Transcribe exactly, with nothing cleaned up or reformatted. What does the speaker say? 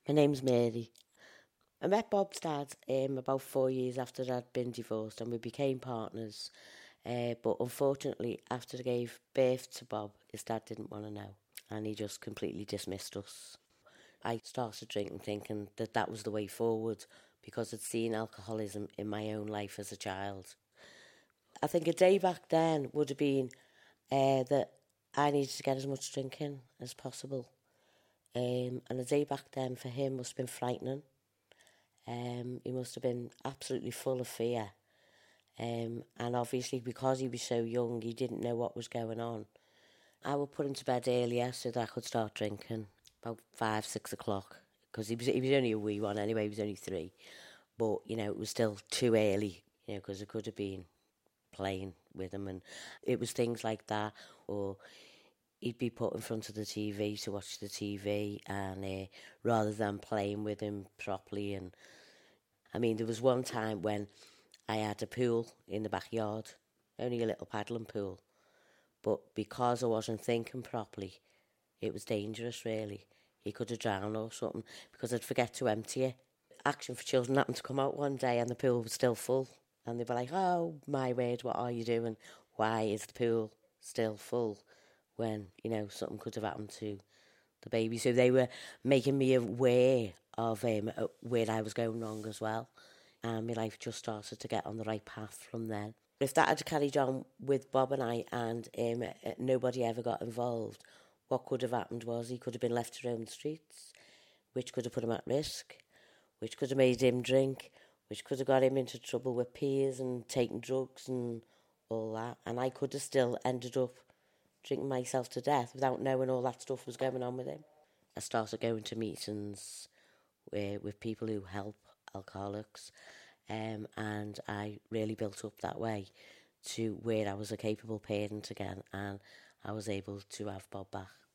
My name's Mary. I met Bob's dad um, about four years after I'd been divorced, and we became partners. Uh, but unfortunately, after I gave birth to Bob, his dad didn't want to know, and he just completely dismissed us. I started drinking thinking that that was the way forward because I'd seen alcoholism in my own life as a child. I think a day back then would have been uh, that I needed to get as much drinking as possible. Um, and a day back then for him must have been frightening. Um, he must have been absolutely full of fear. Um, and obviously because he was so young, he didn't know what was going on. I would put him to bed earlier so that I could start drinking, about five, six o'clock. Because he was, he was only a wee one anyway, he was only three. But, you know, it was still too early, you know, because I could have been playing with him. And it was things like that. Or he'd be put in front of the T V to watch the T V, and uh, rather than playing with him properly. And I mean, there was one time when I had a pool in the backyard, only a little paddling pool. But because I wasn't thinking properly, it was dangerous, really. He could have drowned or something, because I'd forget to empty it. Action for Children happened to come out one day and the pool was still full. And they were like, oh, my word, what are you doing? Why is the pool still full when, you know, something could have happened to the baby? So they were making me aware of um, where I was going wrong as well. And my life just started to get on the right path from then. If that had carried on with Bob and I and um, nobody ever got involved, what could have happened was he could have been left to roam the streets, which could have put him at risk, which could have made him drink, which could have got him into trouble with peers and taking drugs and all that. And I could have still ended up drinking myself to death without knowing all that stuff was going on with him. I started going to meetings uh, with people who help alcoholics, um, and I really built up that way to where I was a capable parent again, and I was able to have Bob back.